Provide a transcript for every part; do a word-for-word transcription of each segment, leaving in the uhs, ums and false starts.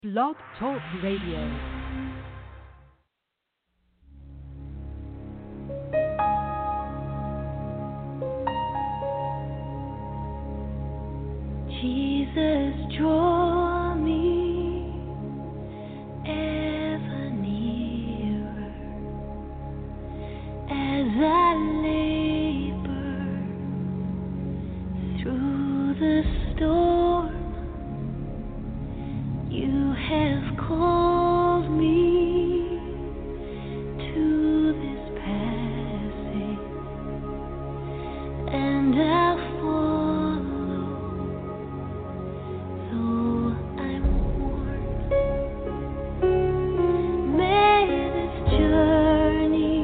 Blog Talk Radio. Jesus, draw me ever nearer as I labor through the storm. You have called me to this passage, and I'll follow. Though I'm worn, may this journey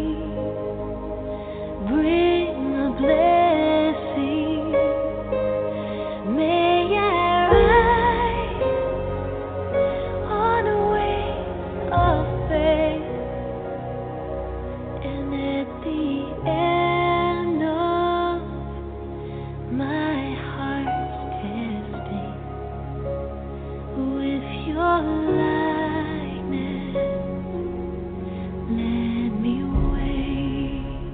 bring a blessing. May I rise on a wave of faith, and at the end of my heart's testing, with your likeness, let me wake.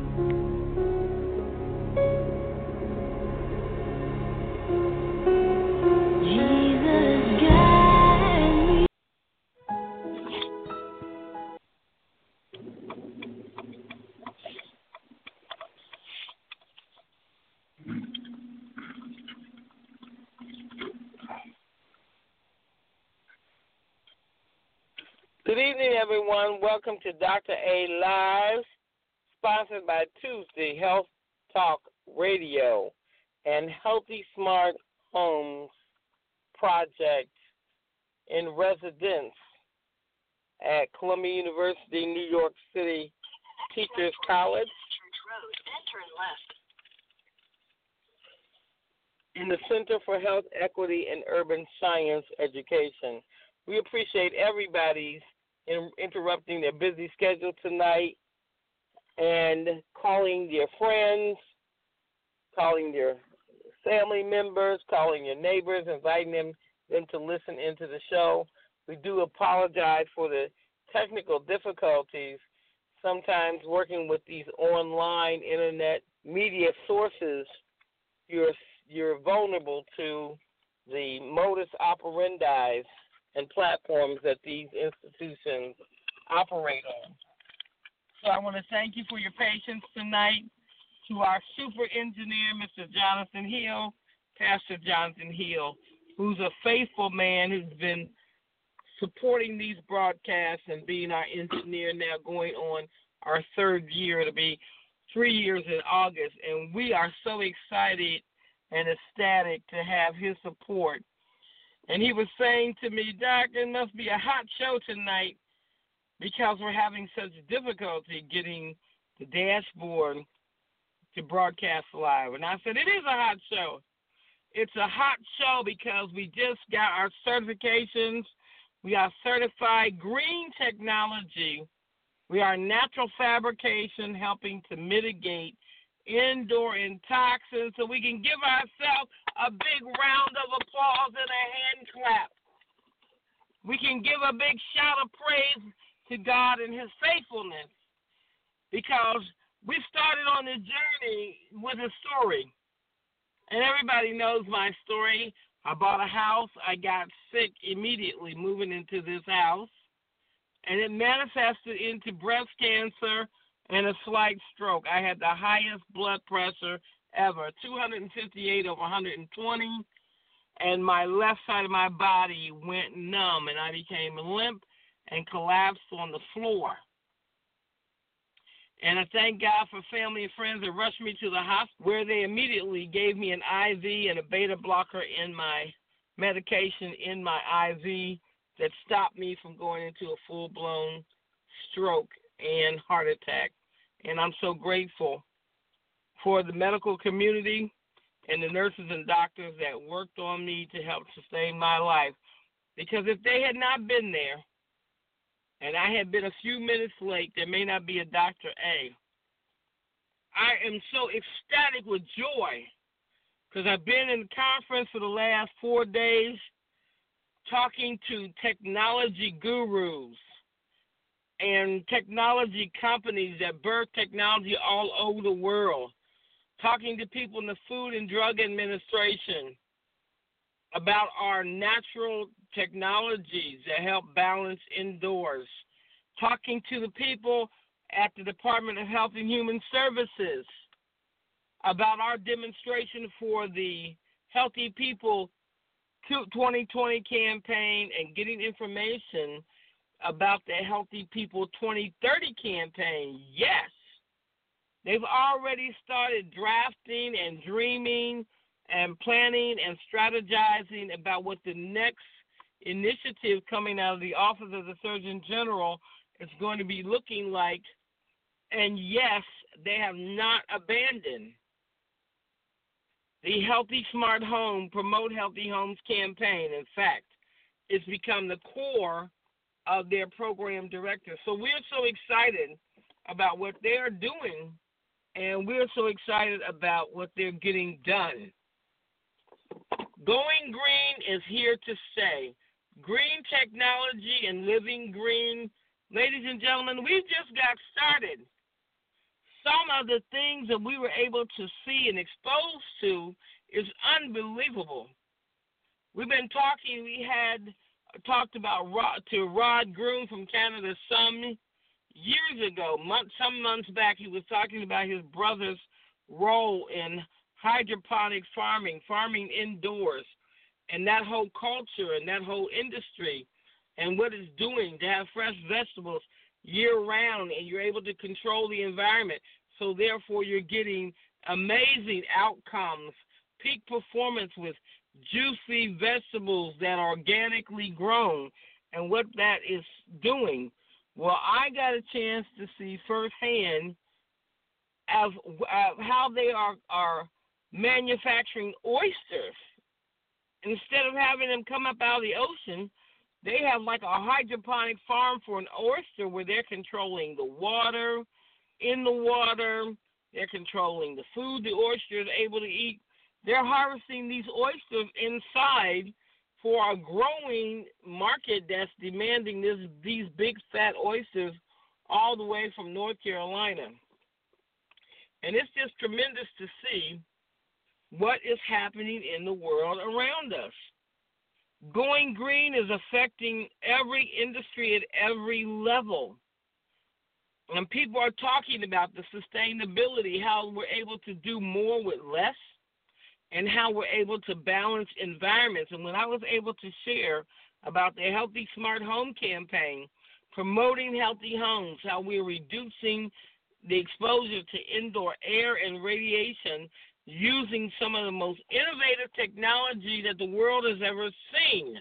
Jesus, guide me. Good evening, everyone. Welcome to Doctor A Live, sponsored by Tuesday Health Talk Radio and Healthy Smart Homes Project in residence at Columbia University, New York City Teachers College in the Center for Health Equity and Urban Science Education. We appreciate everybody's in interrupting their busy schedule tonight and calling their friends, calling their family members, calling your neighbors, inviting them, them to listen into the show. We do apologize for the technical difficulties. Sometimes working with these online internet media sources, you're you're vulnerable to the modus operandi and platforms that these institutions operate on. So I want to thank you for your patience tonight. To our super engineer, Mister Jonathan Hill, Pastor Jonathan Hill, who's a faithful man who's been supporting these broadcasts and being our engineer now going on our third year. It'll be three years in August, and we are so excited and ecstatic to have his support. And he was saying to me, Doc, it must be a hot show tonight because we're having such difficulty getting the dashboard to broadcast live. And I said, it is a hot show. It's a hot show because we just got our certifications. We are certified green technology. We are natural fabrication, helping to mitigate indoor toxins, so we can give ourselves a big round of applause and a hand clap. We can give a big shout of praise to God and his faithfulness, because we started on the journey with a story. And everybody knows my story. I bought a house. I got sick immediately moving into this house, and it manifested into breast cancer and a slight stroke. I had the highest blood pressure ever, two fifty-eight over one twenty, and my left side of my body went numb, and I became limp and collapsed on the floor. And I thank God for family and friends that rushed me to the hospital, where they immediately gave me an I V and a beta blocker in my medication in my I V that stopped me from going into a full-blown stroke and heart attack. And I'm so grateful for the medical community and the nurses and doctors that worked on me to help sustain my life. Because if they had not been there, and I had been a few minutes late, there may not be a Doctor A. I am so ecstatic with joy because I've been in conference for the last four days. talking to technology gurus and technology companies that birth technology all over the world, talking to people in the Food and Drug Administration about our natural technologies that help balance indoors, talking to the people at the Department of Health and Human Services about our demonstration for the Healthy People twenty twenty campaign and getting information about the Healthy People twenty thirty campaign. Yes, they've already started drafting and dreaming and planning and strategizing about what the next initiative coming out of the Office of the Surgeon General is going to be looking like. And yes, they have not abandoned the Healthy Smart Home, Promote Healthy Homes campaign. In fact, it's become the core of their program director. So we're so excited about what they're doing, and we're so excited about what they're getting done. Going green is here to stay. Green technology and living green. Ladies and gentlemen, we just got started. Some of the things that we were able to see and exposed to is unbelievable. We've been talking, we had talked about Rod, to Rod Groom from Canada some years ago. Month, some months back, he was talking about his brother's role in hydroponic farming, farming indoors, and that whole culture and that whole industry and what it's doing to have fresh vegetables year-round, and you're able to control the environment. So, therefore, you're getting amazing outcomes, peak performance with juicy vegetables that are organically grown and what that is doing. Well, I got a chance to see firsthand of, uh, how they are, are manufacturing oysters. Instead of having them come up out of the ocean, they have like a hydroponic farm for an oyster where they're controlling the water, in the water, they're controlling the food the oyster is able to eat. They're harvesting these oysters inside for a growing market that's demanding this, these big fat oysters all the way from North Carolina. And it's just tremendous to see what is happening in the world around us. Going green is affecting every industry at every level. And people are talking about the sustainability, how we're able to do more with less, and how we're able to balance environments. And when I was able to share about the Healthy Smart Home campaign, promoting healthy homes, how we're reducing the exposure to indoor air and radiation using some of the most innovative technology that the world has ever seen.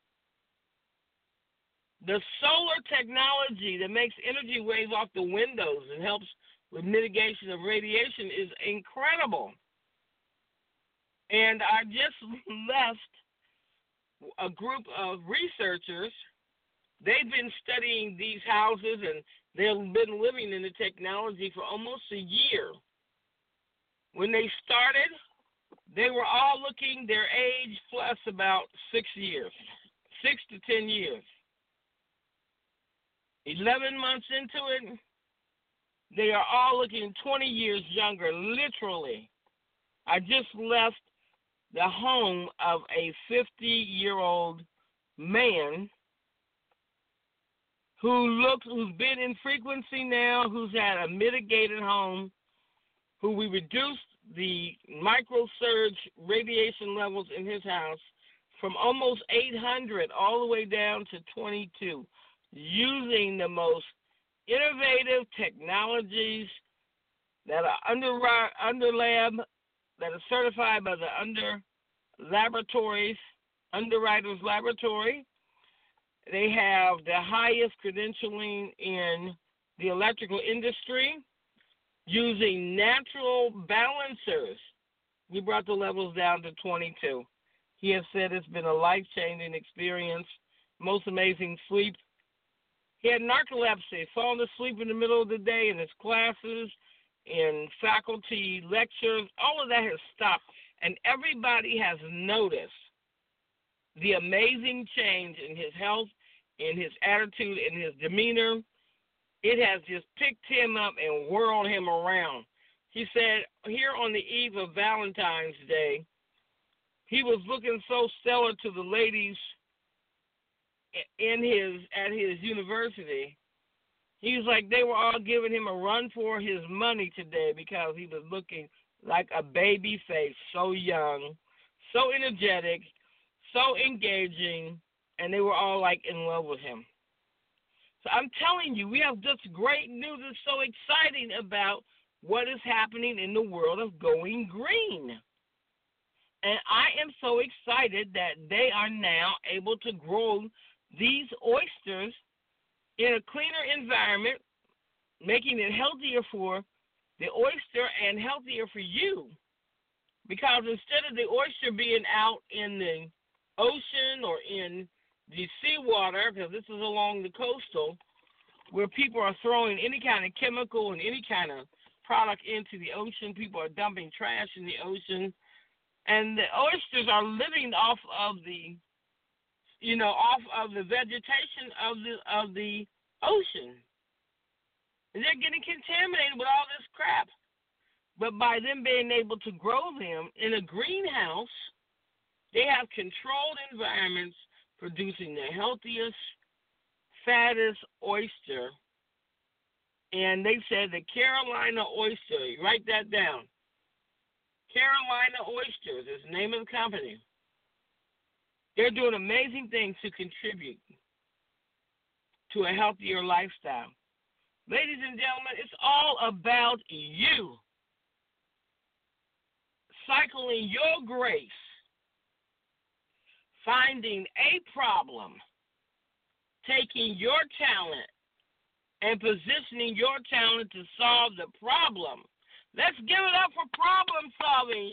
The solar technology that makes energy waves off the windows and helps with mitigation of radiation is incredible. And I just left a group of researchers. They've been studying these houses, and they've been living in the technology for almost a year. When they started, they were all looking their age plus about six years, six to ten years. Eleven months into it, they are all looking twenty years younger, literally. I just left the home of a fifty-year-old man who looks, who's been in frequency now, who's had a mitigated home, who we reduced the microsurge radiation levels in his house from almost eight hundred all the way down to twenty-two, using the most innovative technologies that are under, under lab, that are certified by the under laboratories, Underwriters Laboratory. They have the highest credentialing in the electrical industry, using natural balancers. We brought the levels down to twenty-two. He has said it's been a life-changing experience, most amazing sleep. He had narcolepsy, falling asleep in the middle of the day in his classes, in faculty lectures. All of that has stopped, and everybody has noticed the amazing change in his health, in his attitude, in his demeanor. It has just picked him up and whirled him around. He said here on the eve of Valentine's Day, he was looking so stellar to the ladies in his at his university. He was like they were all giving him a run for his money today because he was looking like a baby face, so young, so energetic, so engaging, and they were all like in love with him. So I'm telling you, we have just great news. It's so exciting about what is happening in the world of going green. And I am so excited that they are now able to grow these oysters in a cleaner environment, making it healthier for the oyster and healthier for you. Because instead of the oyster being out in the ocean or in the seawater, because this is along the coastal, where people are throwing any kind of chemical and any kind of product into the ocean, people are dumping trash in the ocean, and the oysters are living off of the, you know, off of the vegetation of the of the ocean. And they're getting contaminated with all this crap. But by them being able to grow them in a greenhouse, they have controlled environments producing the healthiest, fattest oyster. And they said the Carolina oyster, you write that down. Carolina Oysters is the name of the company. They're doing amazing things to contribute to a healthier lifestyle. Ladies and gentlemen, it's all about you. Cycling your grace, finding a problem, taking your talent and positioning your talent to solve the problem. Let's give it up for problem solving.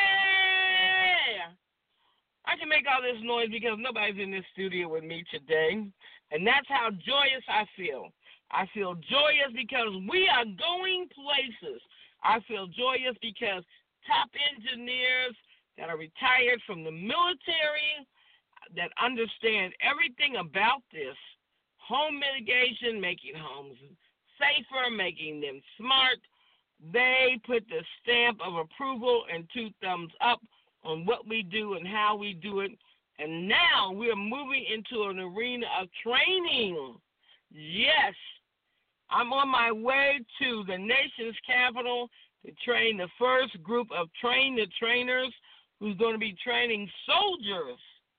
Yeah! I can make all this noise because nobody's in this studio with me today, and that's how joyous I feel. I feel joyous because we are going places. I feel joyous because top engineers that are retired from the military that understand everything about this, home mitigation, making homes safer, making them smart, they put the stamp of approval and two thumbs up on what we do and how we do it. And now we're moving into an arena of training. Yes, I'm on my way to the nation's capital to train the first group of train the trainers who's going to be training soldiers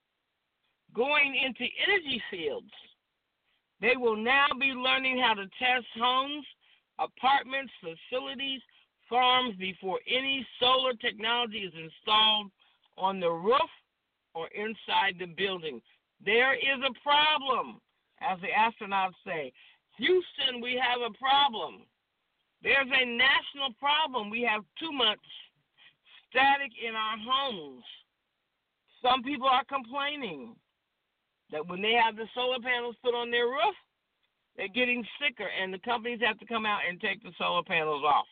going into energy fields. They will now be learning how to test homes, apartments, facilities, farms before any solar technology is installed on the roof or inside the building. There is a problem, as the astronauts say. Houston, we have a problem. There's a national problem. We have too much static in our homes. Some people are complaining that when they have the solar panels put on their roof, they're getting sicker, and the companies have to come out and take the solar panels off.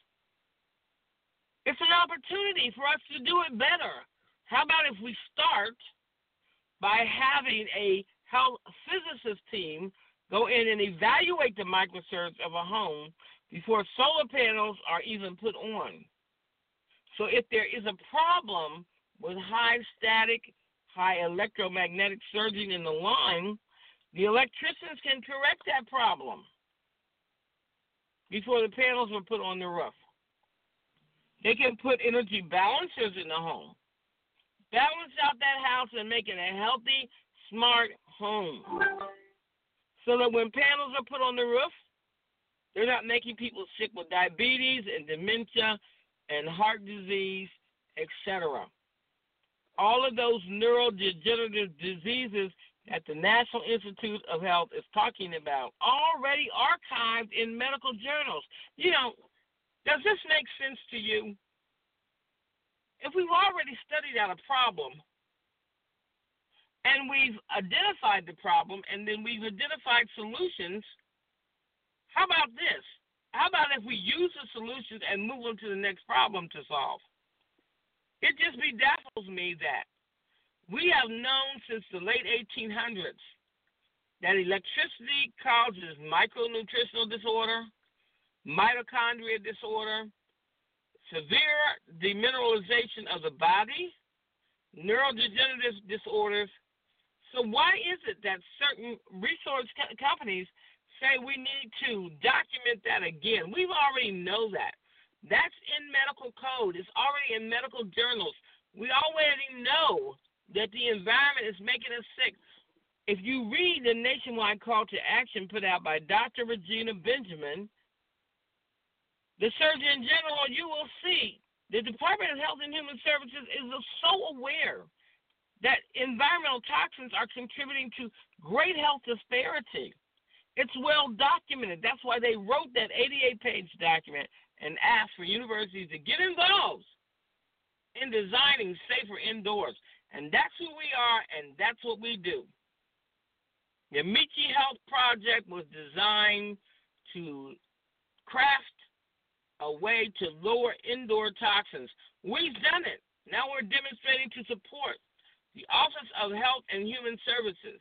It's an opportunity for us to do it better. How about if we start by having a health physicist team go in and evaluate the microsurge of a home before solar panels are even put on. So if there is a problem with high static, high electromagnetic surging in the line, the electricians can correct that problem before the panels were put on the roof. They can put energy balancers in the home, balance out that house and make it a healthy, smart home. So that when panels are put on the roof, they're not making people sick with diabetes and dementia and heart disease, et cetera. All of those neurodegenerative diseases that the National Institute of Health is talking about already archived in medical journals. You know, does this make sense to you? If we've already studied out a problem, and we've identified the problem, and then we've identified solutions, how about this? How about if we use the solutions and move on to the next problem to solve? It just bedazzles me that We have known since the late eighteen hundreds that electricity causes micronutritional disorder, mitochondria disorder, severe demineralization of the body, neurodegenerative disorders. So why is it that certain research co- companies say we need to document that again? We already know that. That's in medical code. It's already in medical journals. We already know that the environment is making us sick. If you read the nationwide call to action put out by Doctor Regina Benjamin, the Surgeon General, you will see the Department of Health and Human Services is so aware that environmental toxins are contributing to great health disparity. It's well documented. That's why they wrote that eighty-eight page document and asked for universities to get involved in designing safer indoors. And that's who we are, and that's what we do. The Amici Health Project was designed to craft a way to lower indoor toxins. We've done it. Now we're demonstrating to support the Office of Health and Human Services.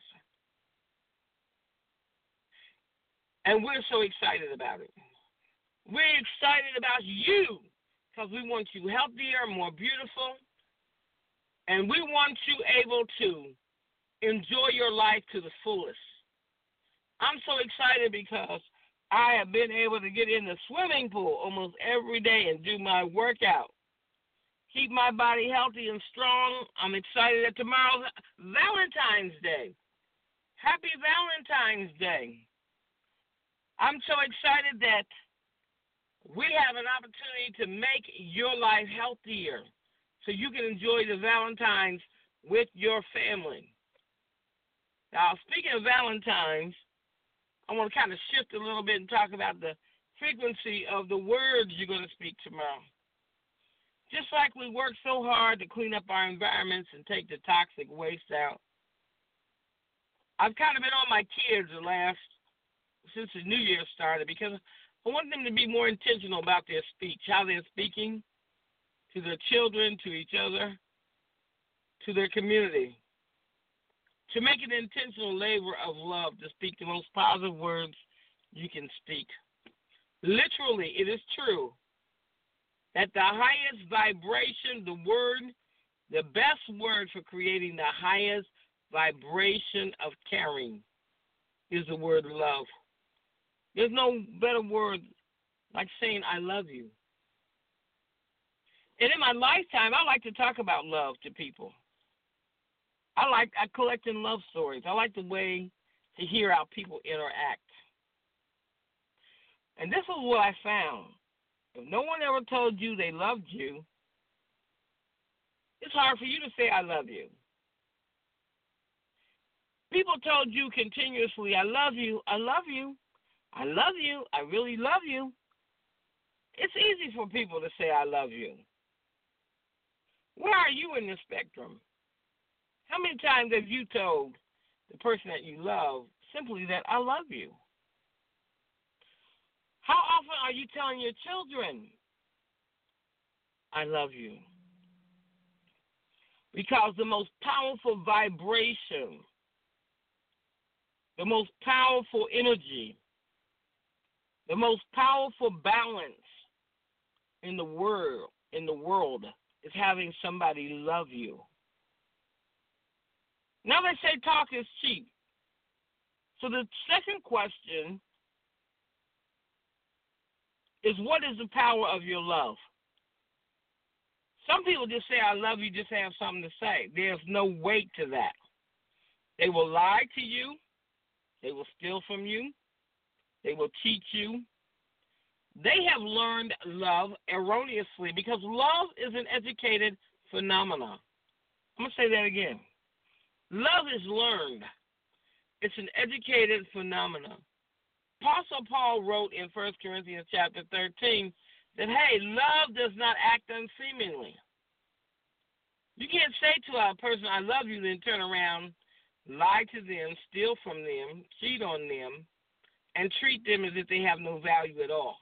And we're so excited about it. We're excited about you because we want you healthier, more beautiful, and we want you able to enjoy your life to the fullest. I'm so excited because I have been able to get in the swimming pool almost every day and do my workout. Keep my body healthy and strong. I'm excited that tomorrow's Valentine's Day. Happy Valentine's Day. I'm so excited that we have an opportunity to make your life healthier so you can enjoy the Valentines with your family. Now, speaking of Valentines, I want to kind of shift a little bit and talk about the frequency of the words you're going to speak tomorrow. Just like we work so hard to clean up our environments and take the toxic waste out, I've kind of been on my kids the last, since the new year started, because I want them to be more intentional about their speech, how they're speaking to their children, to each other, to their community. To make an intentional labor of love, to speak the most positive words you can speak. Literally, it is true that the highest vibration, the word, the best word for creating the highest vibration of caring is the word love. There's no better word like saying I love you. And in my lifetime, I like to talk about love to people. I like I collecting love stories. I like the way to hear how people interact. And this is what I found. If no one ever told you they loved you, it's hard for you to say I love you. People told you continuously, I love you, I love you, I love you, I really love you. It's easy for people to say I love you. Where are you in the spectrum? How many times have you told the person that you love simply that I love you? How often are you telling your children, I love you? Because the most powerful vibration, the most powerful energy, the most powerful balance in the world, in the world is having somebody love you. Now they say talk is cheap. So the second question is, what is the power of your love? Some people just say, I love you, just have something to say. There's no weight to that. They will lie to you. They will steal from you. They will cheat you. They have learned love erroneously because love is an educated phenomenon. I'm going to say that again. Love is learned. It's an educated phenomenon. Apostle Paul wrote in First Corinthians chapter thirteen that, hey, love does not act unseemingly. You can't say to a person, I love you, then turn around, lie to them, steal from them, cheat on them, and treat them as if they have no value at all.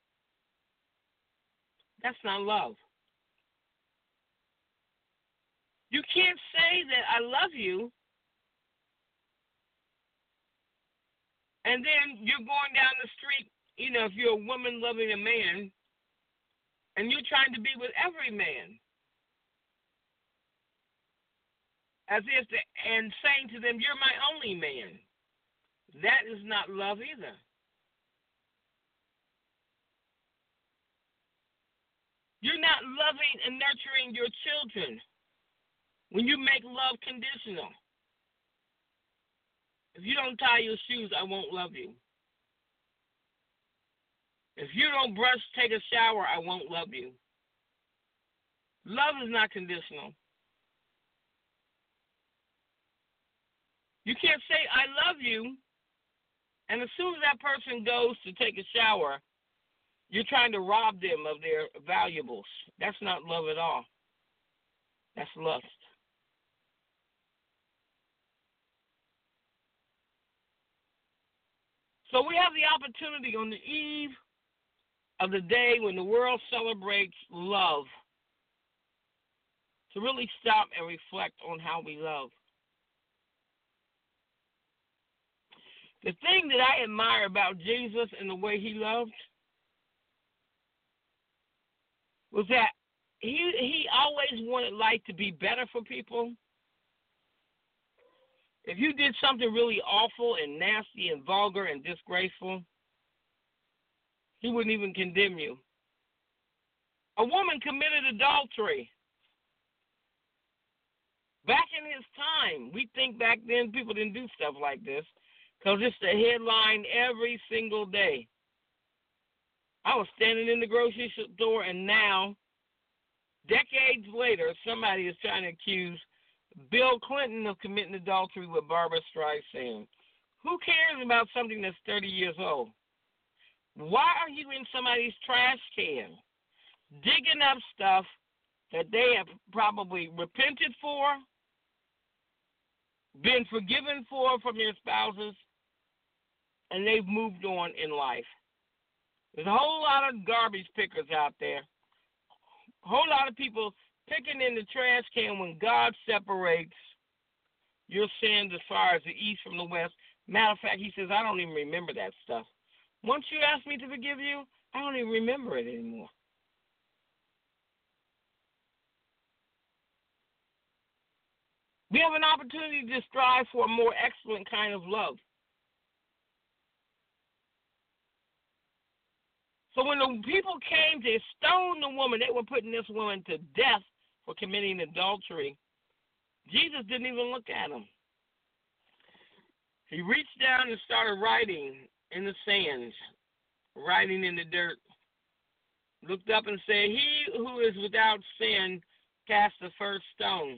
That's not love. You can't say that I love you, and then you're going down the street, you know, if you're a woman loving a man, and you're trying to be with every man. As if, the, and saying to them, you're my only man. That is not love either. You're not loving and nurturing your children when you make love conditional. If you don't tie your shoes, I won't love you. If you don't brush, take a shower, I won't love you. Love is not conditional. You can't say, I love you, and as soon as that person goes to take a shower, you're trying to rob them of their valuables. That's not love at all. That's lust. So we have the opportunity on the eve of the day when the world celebrates love to really stop and reflect on how we love. The thing that I admire about Jesus and the way he loved was that he he always wanted life to be better for people. If you did something really awful and nasty and vulgar and disgraceful, he wouldn't even condemn you. A woman committed adultery. Back in his time, we think back then people didn't do stuff like this because it's the headline every single day. I was standing in the grocery store, and now, decades later, somebody is trying to accuse Bill Clinton of committing adultery with Barbra Streisand. Who cares about something that's thirty years old? Why are you in somebody's trash can digging up stuff that they have probably repented for, been forgiven for from their spouses, and they've moved on in life? There's a whole lot of garbage pickers out there. A whole lot of people picking in the trash can when God separates your sins as far as the east from the west. Matter of fact, he says, I don't even remember that stuff. Once you ask me to forgive you, I don't even remember it anymore. We have an opportunity to strive for a more excellent kind of love. So when the people came to stone the woman, they were putting this woman to death for committing adultery. Jesus didn't even look at them. He reached down and started writing in the sands, writing in the dirt. Looked up and said, he who is without sin cast the first stone.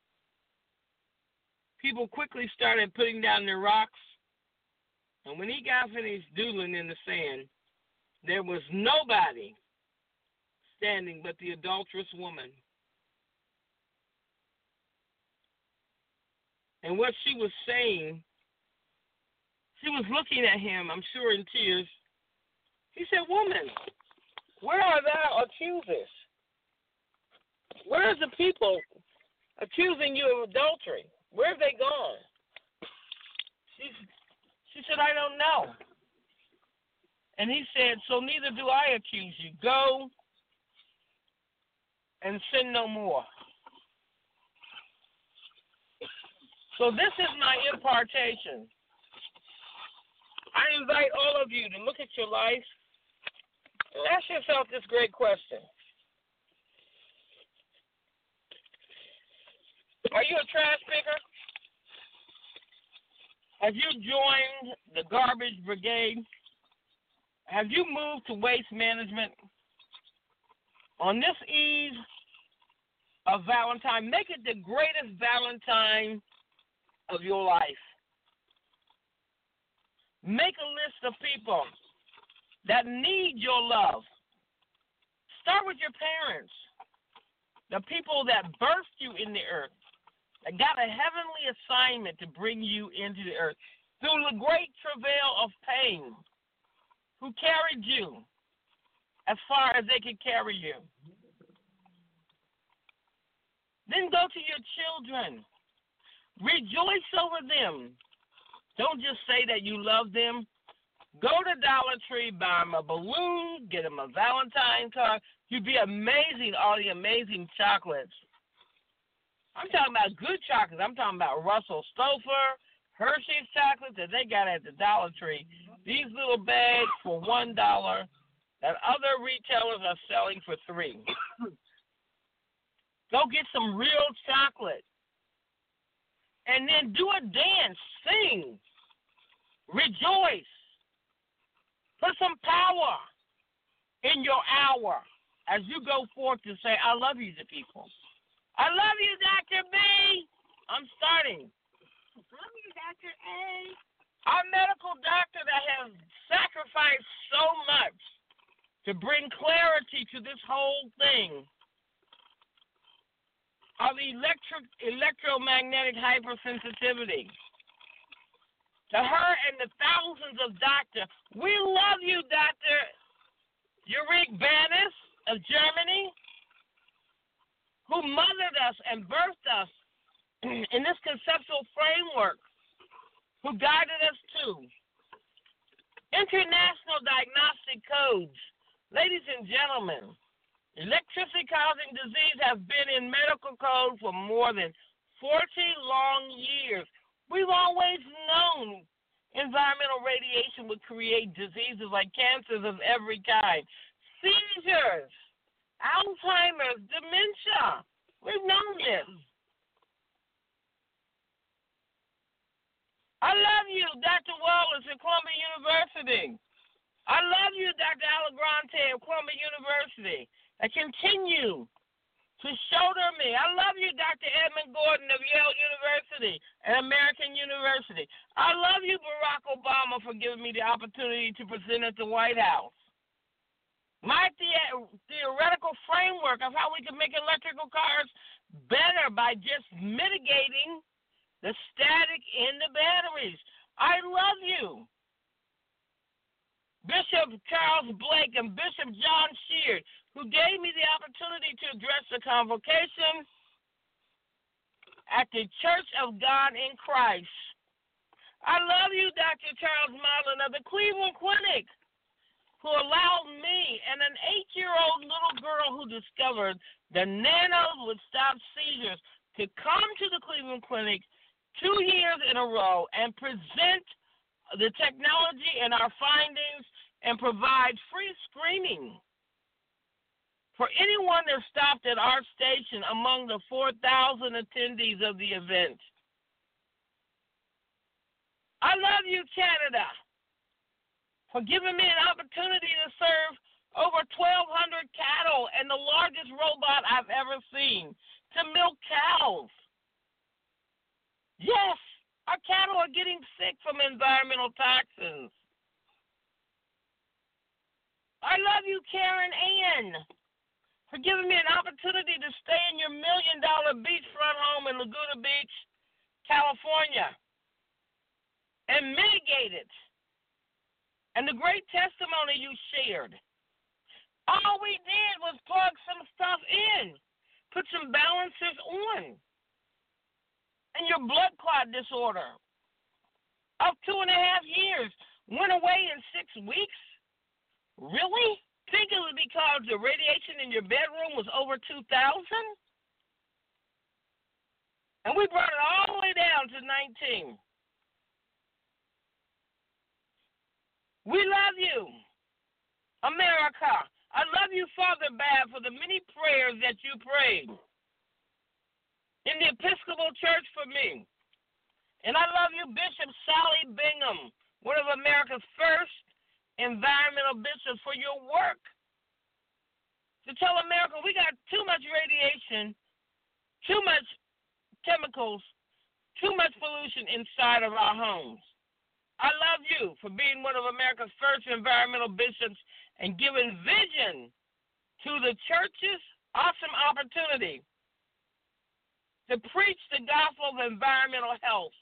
People quickly started putting down their rocks. And when he got finished doodling in the sand, there was nobody standing but the adulterous woman. And what she was saying, she was looking at him, I'm sure in tears. He said, woman, where are thou accusers? Where are the people accusing you of adultery? Where have they gone? She, she said, I don't know. And he said, so neither do I accuse you. Go and sin no more. So this is my impartation. I invite all of you to look at your life and ask yourself this great question. Are you a trash picker? Have you joined the garbage brigade? Have you moved to waste management? On this eve of Valentine, make it the greatest Valentine of your life. Make a list of people that need your love. Start with your parents, the people that birthed you in the earth, that got a heavenly assignment to bring you into the earth through the great travail of pain, who carried you as far as they could carry you. Then go to your children. Rejoice over them. Don't just say that you love them. Go to Dollar Tree, buy them a balloon, get them a Valentine card. You'd be amazing, all the amazing chocolates. I'm talking about good chocolates. I'm talking about Russell Stouffer, Hershey's chocolates that they got at the Dollar Tree. These little bags for one dollar that other retailers are selling for three. Go get some real chocolate. And then do a dance, sing, rejoice. Put some power in your hour as you go forth to say, I love you to people. I love you, Doctor B. I'm starting. I love you, Doctor A. Our medical doctor that has sacrificed so much to bring clarity to this whole thing of electric, electromagnetic hypersensitivity. To her and the thousands of doctors, we love you, Doctor Ulrich Bannis of Germany, who mothered us and birthed us in this conceptual framework, who guided us to international diagnostic codes. Ladies and gentlemen, electricity-causing disease has been in medical code for more than forty long years. We've always known environmental radiation would create diseases like cancers of every kind, seizures, Alzheimer's, dementia. We've known this. I love you, Doctor Wallace at Columbia University. I love you, Doctor Alagrante of Columbia University. I continue to shoulder me. I love you, Doctor Edmund Gordon of Yale University and American University. I love you, Barack Obama, for giving me the opportunity to present at the White House. My the- theoretical framework of how we can make electrical cars better by just mitigating the static in the batteries. I love you. Bishop Charles Blake and Bishop John Sheard, who gave me the opportunity to address the convocation at the Church of God in Christ. I love you, Doctor Charles Marlin of the Cleveland Clinic, who allowed me and an eight-year-old little girl who discovered the nanos would stop seizures to come to the Cleveland Clinic two years in a row and present the technology and our findings and provide free screening for anyone that stopped at our station among the four thousand attendees of the event. I love you, Canada, for giving me an opportunity to serve over twelve hundred cattle and the largest robot I've ever seen to milk cows. Yes, our cattle are getting sick from environmental toxins. I love you, Karen Ann, for giving me an opportunity to stay in your million-dollar beachfront home in Laguna Beach, California, and mitigate it. And the great testimony you shared. All we did was plug some stuff in, put some balancers on. And your blood clot disorder of two and a half years went away in six weeks? Really? Think it was because the radiation in your bedroom was over two thousand? And we brought it all the way down to nineteen. We love you, America. I love you, Father Bab, for the many prayers that you prayed in the Episcopal Church for me. And I love you, Bishop Sally Bingham, one of America's first environmental bishops, for your work to tell America we got too much radiation, too much chemicals, too much pollution inside of our homes. I love you for being one of America's first environmental bishops and giving vision to the church's awesome opportunity to preach the gospel of environmental health.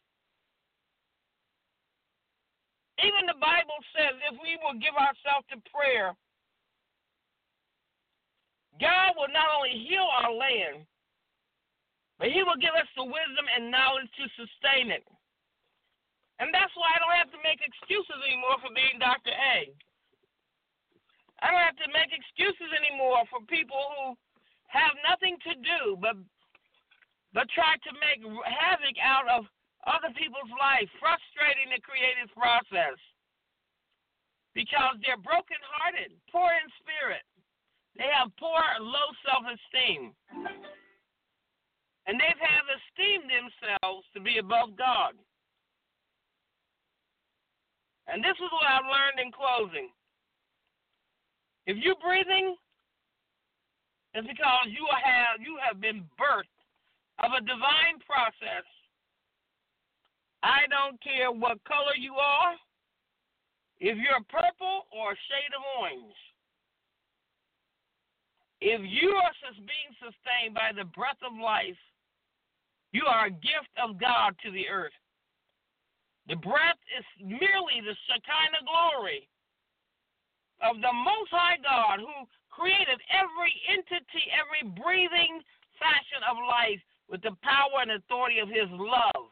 Even the Bible says if we will give ourselves to prayer, God will not only heal our land, But he will give us the wisdom and knowledge to sustain it. And that's why I don't have to make excuses anymore for being Doctor A. I don't have to make excuses anymore for people who have nothing to do but but try to make havoc out of other people's life, frustrating the creative process because they're brokenhearted, poor in spirit. They have poor, low self-esteem. And they have esteemed themselves to be above God. And this is what I've learned in closing. If you're breathing, it's because you have you have been birthed of a divine process. I don't care what color you are, if you're purple or a shade of orange. If you are being sustained by the breath of life, you are a gift of God to the earth. The breath is merely the Shekinah glory of the Most High God who created every entity, every breathing fashion of life with the power and authority of his love.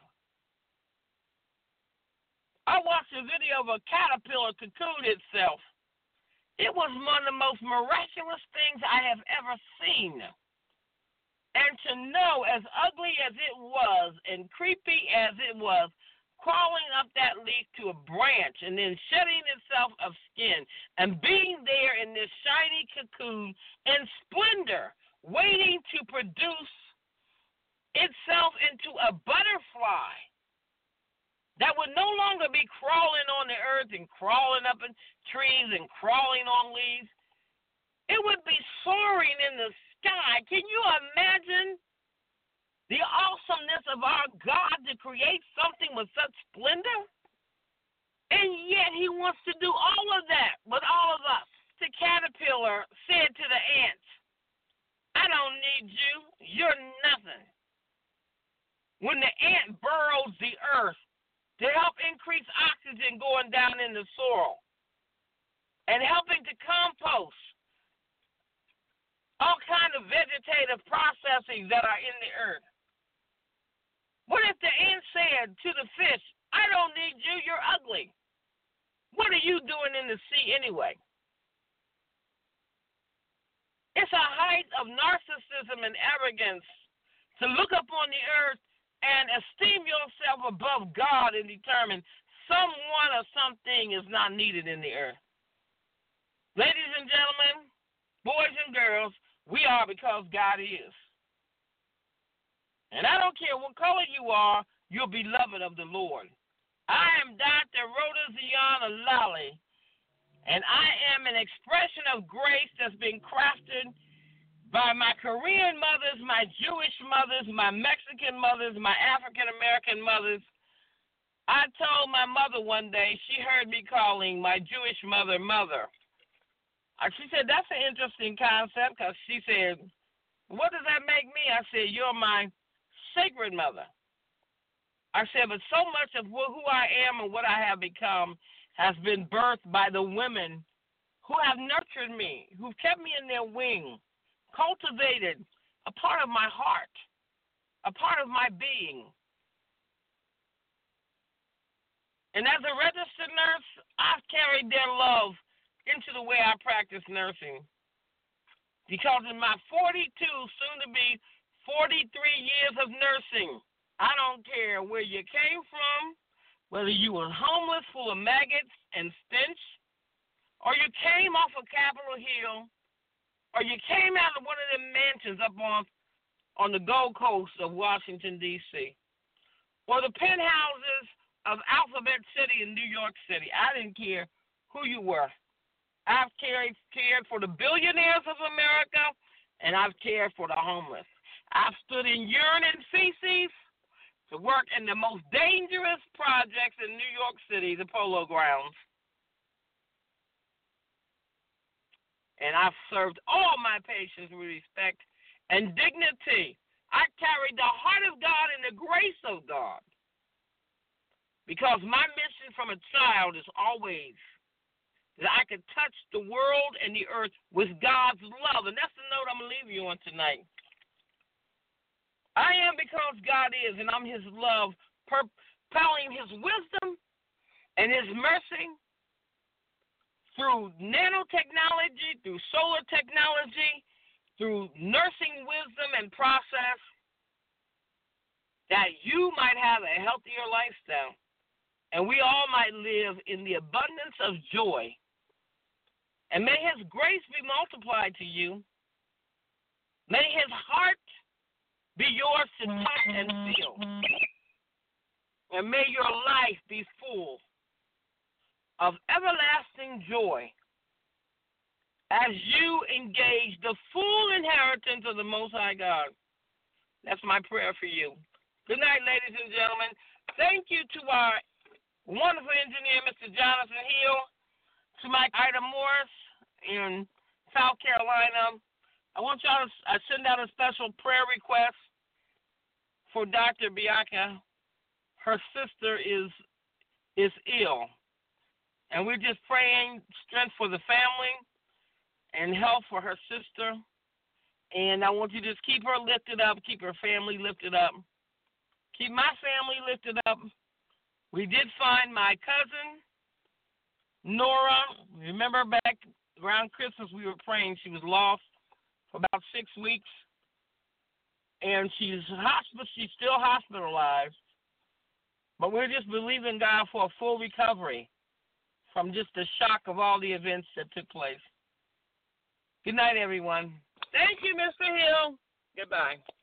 I watched a video of a caterpillar cocoon itself. It was one of the most miraculous things I have ever seen. And to know, as ugly as it was and creepy as it was, crawling up that leaf to a branch and then shedding itself of skin and being there in this shiny cocoon in splendor, waiting to produce itself into a butterfly that would no longer be crawling on the earth and crawling up in trees and crawling on leaves. It would be soaring in the sky. Can you imagine the awesomeness of our God to create something with such splendor? And yet he wants to do all of that with all of us. The caterpillar said to the ant, I don't need you. You're nothing. When the ant burrows the earth to help increase oxygen going down in the soil and helping to compost all kinds of vegetative processes that are in the earth. What if the ant said to the fish, I don't need you, you're ugly. What are you doing in the sea anyway? It's a height of narcissism and arrogance to look upon the earth and esteem yourself above God and determine someone or something is not needed in the earth. Ladies and gentlemen, boys and girls, we are because God is. And I don't care what color you are, you're beloved of the Lord. I am Doctor Rhoda Ziana Lally, and I am an expression of grace that's been crafted by my Korean mothers, my Jewish mothers, my Mexican mothers, my African American mothers. I told my mother one day, she heard me calling my Jewish mother, mother. She said, that's an interesting concept, because she said, what does that make me? I said, you're my sacred mother. I said, but so much of who I am and what I have become has been birthed by the women who have nurtured me, who've kept me in their wing, cultivated a part of my heart, a part of my being. And as a registered nurse, I've carried their love into the way I practice nursing. Because in my forty-two, soon to be forty-three years of nursing, I don't care where you came from, whether you were homeless full of maggots and stench, or you came off of Capitol Hill, or you came out of one of them mansions up on, on the Gold Coast of Washington, D C, or the penthouses of Alphabet City in New York City. I didn't care who you were. I've cared, cared for the billionaires of America, and I've cared for the homeless. I've stood in urine and feces to work in the most dangerous projects in New York City, the Polo Grounds. And I've served all my patients with respect and dignity. I carried the heart of God and the grace of God. Because my mission from a child is always that I could touch the world and the earth with God's love. And that's the note I'm going to leave you on tonight. I am because God is, and I'm his love, propelling his wisdom and his mercy through nanotechnology, through solar technology, through nursing wisdom and process, that you might have a healthier lifestyle, and we all might live in the abundance of joy. And may his grace be multiplied to you. May his heart be yours to touch and feel. And may your life be full of everlasting joy as you engage the full inheritance of the Most High God. That's my prayer for you. Good night, ladies and gentlemen. Thank you to our wonderful engineer, Mister Jonathan Hill, to my Ida Morris in South Carolina. I want y'all to uh, send out a special prayer request for Doctor Bianca. Her sister is is ill, and we're just praying strength for the family and health for her sister. And I want you to just keep her lifted up, keep her family lifted up, keep my family lifted up. We did find my cousin, Nora. Remember back around Christmas we were praying. She was lost for about six weeks, and she's hospital. She's still hospitalized, but we're just believing God for a full recovery from just the shock of all the events that took place. Good night, everyone. Thank you, Mister Hill. Goodbye.